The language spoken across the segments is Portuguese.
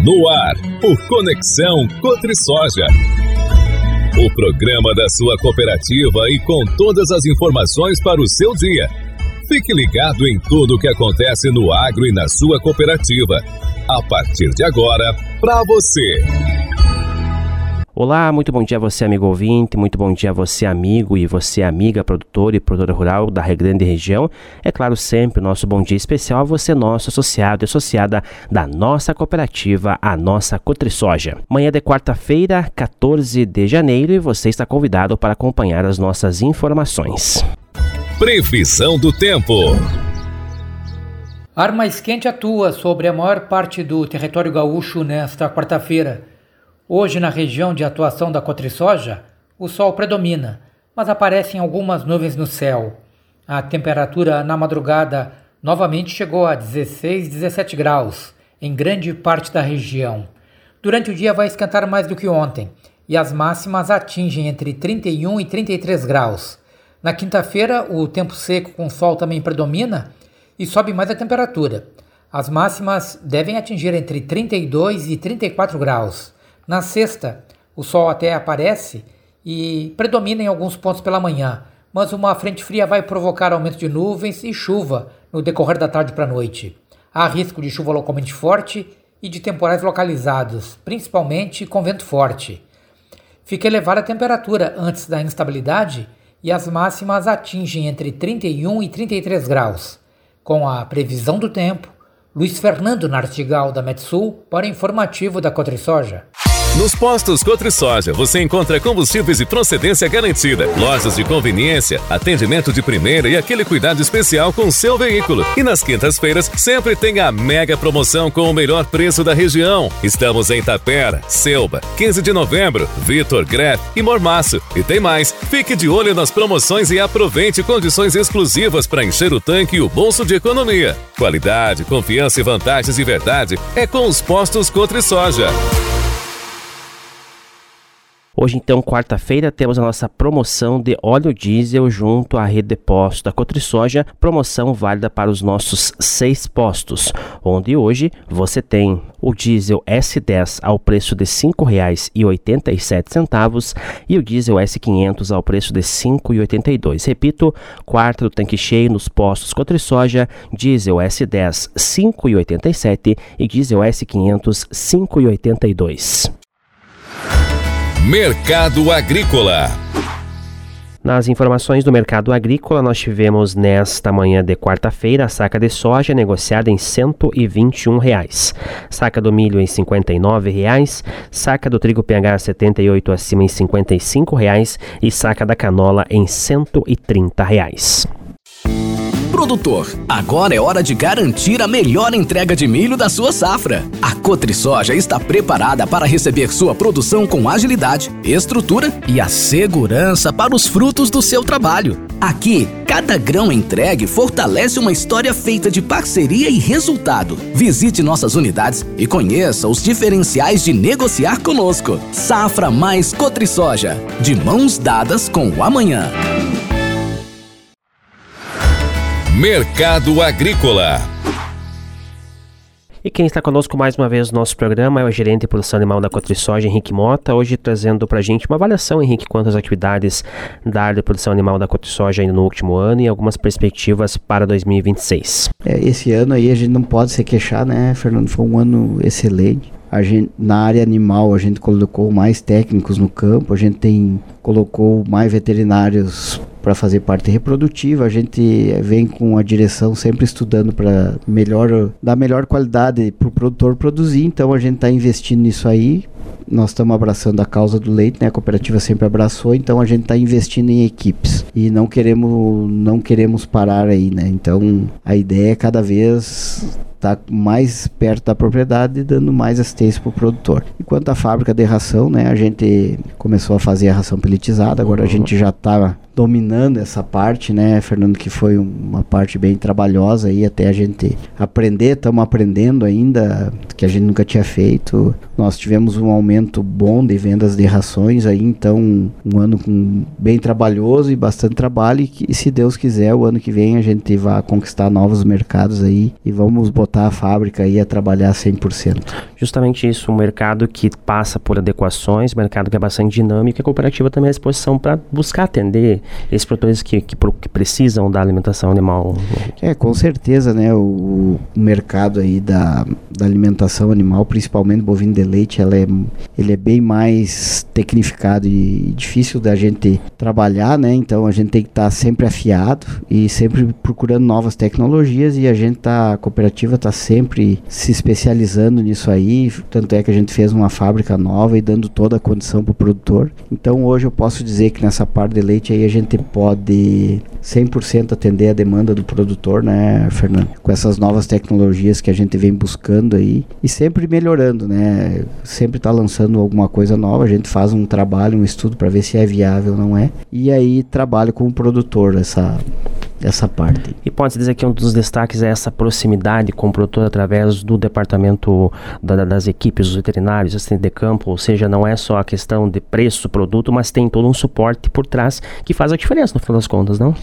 No ar, por Conexão Cotrisoja. O programa da sua cooperativa e com todas as informações para o seu dia. Fique ligado em tudo o que acontece no agro e na sua cooperativa. A partir de agora, para você. Olá, muito bom dia a você, amigo ouvinte, muito bom dia a você, amigo e você, amiga, produtor e produtora rural da Rio Grande região. É claro, sempre o nosso bom dia especial a você, nosso associado e associada da nossa cooperativa, a nossa Cotrisoja. Manhã de quarta-feira, 14 de janeiro, e você está convidado para acompanhar as nossas informações. Previsão do tempo. Ar mais quente atua sobre a maior parte do território gaúcho nesta quarta-feira. Hoje, na região de atuação da Cotrisoja, o sol predomina, mas aparecem algumas nuvens no céu. A temperatura na madrugada novamente chegou a 16, 17 graus, em grande parte da região. Durante o dia vai esquentar mais do que ontem, e as máximas atingem entre 31 e 33 graus. Na quinta-feira, o tempo seco com sol também predomina e sobe mais a temperatura. As máximas devem atingir entre 32 e 34 graus. Na sexta, o sol até aparece e predomina em alguns pontos pela manhã, mas uma frente fria vai provocar aumento de nuvens e chuva no decorrer da tarde para a noite. Há risco de chuva localmente forte e de temporais localizados, principalmente com vento forte. Fica elevada a temperatura antes da instabilidade e as máximas atingem entre 31 e 33 graus. Com a previsão do tempo, Luiz Fernando Nartigal da Metsul para o informativo da Cotrisoja. Nos postos Cotrisoja você encontra combustíveis de procedência garantida, lojas de conveniência, atendimento de primeira e aquele cuidado especial com o seu veículo. E nas quintas-feiras sempre tem a mega promoção com o melhor preço da região. Estamos em Tapera, Selba, 15 de novembro, Vitor, Greff e Mormaço. E tem mais, fique de olho nas promoções e aproveite condições exclusivas para encher o tanque e o bolso de economia. Qualidade, confiança e vantagens de verdade é com os postos Cotrisoja. Hoje, então, quarta-feira, temos a nossa promoção de óleo diesel junto à rede de postos da Cotrisoja, promoção válida para os nossos 6 postos, onde hoje você tem o diesel S10 ao preço de R$ 5,87 e o diesel S500 ao preço de R$ 5,82. Repito, quarto do tanque cheio nos postos Cotrisoja, diesel S10 R$ 5,87 e diesel S500 R$ 5,82. Mercado Agrícola. Nas informações do mercado agrícola, nós tivemos nesta manhã de quarta-feira a saca de soja negociada em R$ 121, saca do milho em R$ 59, saca do trigo PH 78 acima em R$ 55 e saca da canola em R$ 130. Produtor, agora é hora de garantir a melhor entrega de milho da sua safra. A Cotrisoja está preparada para receber sua produção com agilidade, estrutura e a segurança para os frutos do seu trabalho. Aqui, cada grão entregue fortalece uma história feita de parceria e resultado. Visite nossas unidades e conheça os diferenciais de negociar conosco. Safra mais Cotrisoja, de mãos dadas com o amanhã. Mercado Agrícola. E quem está conosco mais uma vez no nosso programa é o gerente de produção animal da Cotrisoja, Henrique Mota, hoje trazendo para a gente uma avaliação, Henrique, quanto às atividades da área de produção animal da Cotrisoja ainda no último ano e algumas perspectivas para 2026. Esse ano aí a gente não pode se queixar, né, Fernando? Foi um ano excelente. Na área animal a gente colocou mais técnicos no campo, a gente colocou mais veterinários para fazer parte reprodutiva, a gente vem com a direção sempre estudando para dar melhor qualidade para o produtor produzir, então a gente está investindo nisso aí. Nós estamos abraçando a causa do leite, né? A cooperativa sempre abraçou, então a gente está investindo em equipes e não queremos parar aí, né? Então a ideia é cada vez estar mais perto da propriedade, dando mais assistência para o produtor. Enquanto a fábrica de ração, né? A gente começou a fazer a ração pelletizada, agora a gente já está dominando essa parte, né, Fernando, que foi uma parte bem trabalhosa aí até a gente aprender. Estamos aprendendo ainda, que a gente nunca tinha feito. Nós tivemos um aumento bom de vendas de rações aí, então um ano bem trabalhoso e bastante trabalho, e se Deus quiser, o ano que vem a gente vai conquistar novos mercados aí e vamos botar a fábrica aí a trabalhar 100%. Justamente isso, um mercado que passa por adequações, mercado que é bastante dinâmico, e a cooperativa também é à disposição para buscar atender esses produtores que precisam da alimentação animal. Com certeza, né, o mercado aí da alimentação animal, principalmente bovino de leite, ele é bem mais tecnificado e difícil da gente trabalhar, né, então a gente tem que estar sempre afiado e sempre procurando novas tecnologias, e a cooperativa está sempre se especializando nisso aí, tanto é que a gente fez uma fábrica nova e dando toda a condição para o produtor. Então hoje eu posso dizer que nessa parte de leite aí a gente pode 100% atender a demanda do produtor, né, Fernando? Com essas novas tecnologias que a gente vem buscando aí e sempre melhorando, né? Sempre está lançando alguma coisa nova, a gente faz um trabalho, um estudo para ver se é viável ou não é, e aí trabalha com o produtor essa parte. E pode-se dizer que um dos destaques é essa proximidade com o produtor através do departamento das equipes, dos veterinários, assistente de campo, ou seja, não é só a questão de preço do produto, mas tem todo um suporte por trás que faz a diferença no final das contas, não?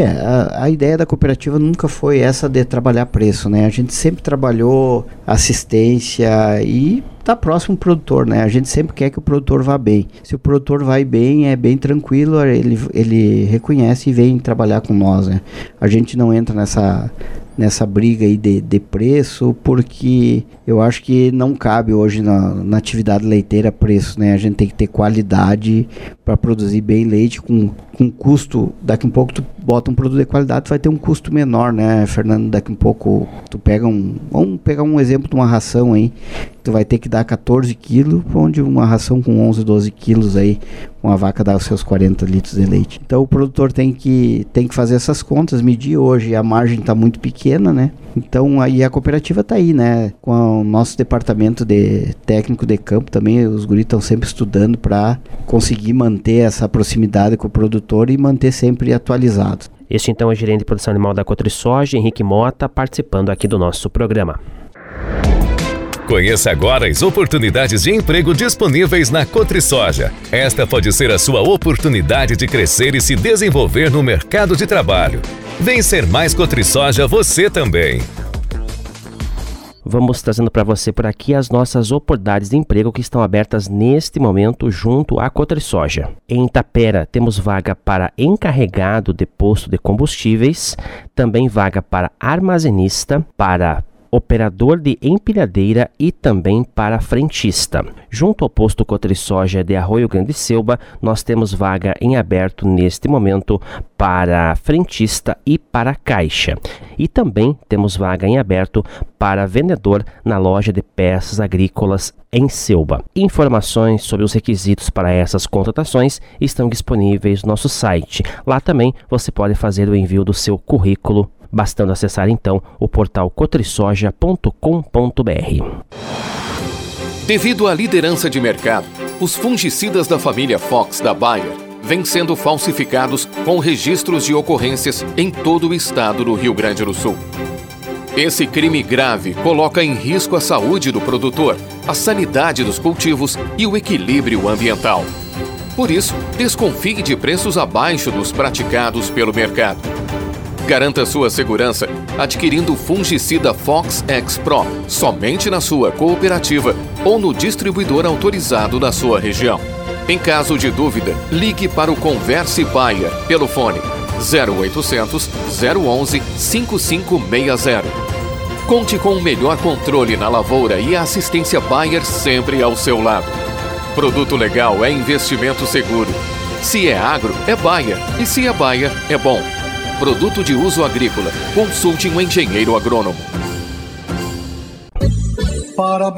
A ideia da cooperativa nunca foi essa de trabalhar preço, né? A gente sempre trabalhou assistência e tá próximo do produtor, né? A gente sempre quer que o produtor vá bem. Se o produtor vai bem, é bem tranquilo, ele reconhece e vem trabalhar com nós, né? A gente não entra nessa briga aí de preço, porque eu acho que não cabe hoje na atividade leiteira preço, né? A gente tem que ter qualidade para produzir bem leite com custo. Daqui um pouco tu bota um produto de qualidade, tu vai ter um custo menor, né, Fernando? Daqui um pouco tu pega vamos pegar um exemplo de uma ração aí, tu vai ter que dar 14 quilos, onde uma ração com 11, 12 quilos aí, uma vaca dá os seus 40 litros de leite. Então o produtor tem que fazer essas contas, medir. Hoje a margem está muito pequena, né? Então aí a cooperativa está aí, né? Com o nosso departamento de técnico de campo também, os guris estão sempre estudando para conseguir manter essa proximidade com o produtor e manter sempre atualizado. Este então é o gerente de produção animal da Cotrisoja, Henrique Mota, participando aqui do nosso programa. Conheça agora as oportunidades de emprego disponíveis na Cotrisoja. Esta pode ser a sua oportunidade de crescer e se desenvolver no mercado de trabalho. Vem ser mais Cotrisoja você também. Vamos trazendo para você por aqui as nossas oportunidades de emprego que estão abertas neste momento junto à Cotrisoja. Em Itapera temos vaga para encarregado de posto de combustíveis, também vaga para armazenista, para operador de empilhadeira e também para frentista. Junto ao posto Cotrisoja de Arroio Grande Selba, nós temos vaga em aberto neste momento para frentista e para caixa. E também temos vaga em aberto para vendedor na loja de peças agrícolas em Selba. Informações sobre os requisitos para essas contratações estão disponíveis no nosso site. Lá também você pode fazer o envio do seu currículo, bastando acessar então o portal cotrisoja.com.br. Devido à liderança de mercado, os fungicidas da família Fox da Bayer vêm sendo falsificados com registros de ocorrências em todo o estado do Rio Grande do Sul. Esse crime grave coloca em risco a saúde do produtor, a sanidade dos cultivos e o equilíbrio ambiental. Por isso, desconfie de preços abaixo dos praticados pelo mercado. Garanta sua segurança adquirindo o fungicida Fox X Pro somente na sua cooperativa ou no distribuidor autorizado da sua região. Em caso de dúvida, ligue para o Converse Bayer pelo fone 0800 011 5560. Conte com o melhor controle na lavoura e a assistência Bayer sempre ao seu lado. Produto legal é investimento seguro. Se é agro, é Bayer. E se é Bayer, é bom. Produto de uso agrícola. Consulte um engenheiro agrônomo.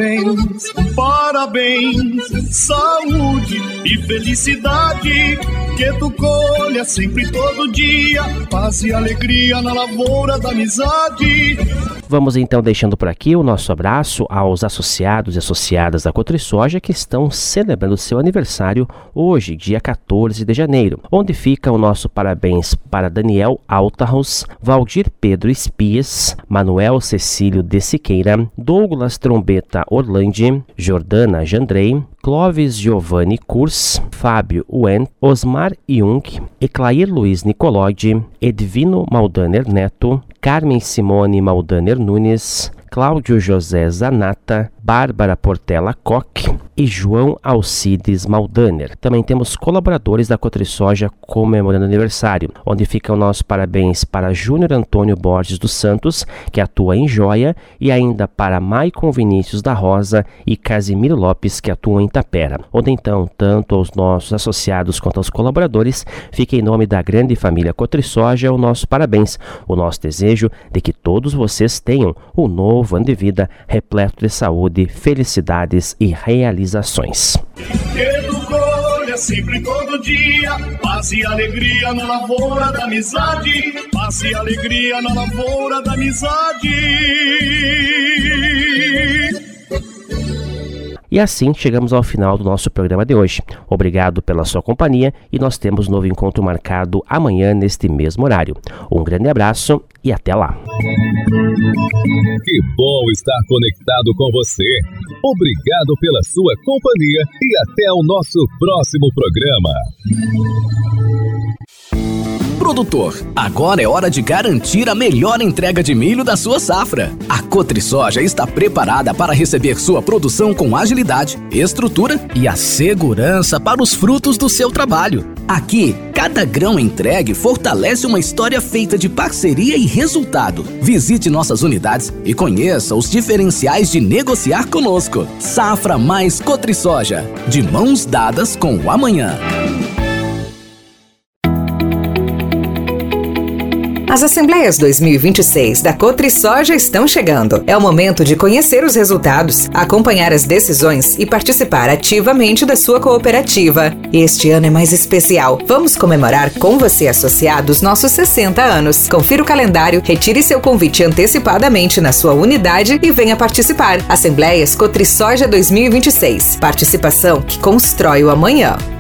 Parabéns, parabéns, saúde e felicidade. que tu colha sempre todo dia, paz e alegria na lavoura da amizade. Vamos então deixando por aqui o nosso abraço aos associados e associadas da CotriSoja que estão celebrando seu aniversário hoje, dia 14 de janeiro, onde fica o nosso parabéns para Daniel Altarros, Valdir Pedro Espias, Manuel Cecílio de Siqueira, Douglas Trombeta Orlandi, Jordana Jandrei, Clóvis Giovanni Kurs, Fábio Wen, Osmar Jung, Eclair Luiz Nicolodi, Edvino Maldaner Neto, Carmen Simone Maldaner Nunes, Cláudio José Zanata, Bárbara Portela Koch e João Alcides Maldaner. Também temos colaboradores da CotriSoja comemorando aniversário, onde fica o nosso parabéns para Júnior Antônio Borges dos Santos, que atua em Joia, e ainda para Maicon Vinícius da Rosa e Casimiro Lopes, que atuam em Tapera. Onde então, tanto aos nossos associados quanto aos colaboradores, fica em nome da grande família CotriSoja o nosso parabéns, o nosso desejo de que todos vocês tenham um novo ano de vida repleto de saúde, felicidades e realizações. Que tu colha sempre todo dia, paz e alegria na lavoura da amizade, paz e alegria na lavoura da amizade. E assim chegamos ao final do nosso programa de hoje. Obrigado pela sua companhia e nós temos um novo encontro marcado amanhã neste mesmo horário. Um grande abraço e até lá. Que bom estar conectado com você. Obrigado pela sua companhia e até o nosso próximo programa. Produtor, agora é hora de garantir a melhor entrega de milho da sua safra. A CotriSoja está preparada para receber sua produção com agilidade, estrutura e a segurança para os frutos do seu trabalho. Aqui, cada grão entregue fortalece uma história feita de parceria e resultado. Visite nossas unidades e conheça os diferenciais de negociar conosco. Safra mais CotriSoja, de mãos dadas com o amanhã. As Assembleias 2026 da CotriSoja estão chegando. É o momento de conhecer os resultados, acompanhar as decisões e participar ativamente da sua cooperativa. Este ano é mais especial. Vamos comemorar com você, associado, os nossos 60 anos. Confira o calendário, retire seu convite antecipadamente na sua unidade e venha participar. Assembleias CotriSoja 2026. Participação que constrói o amanhã.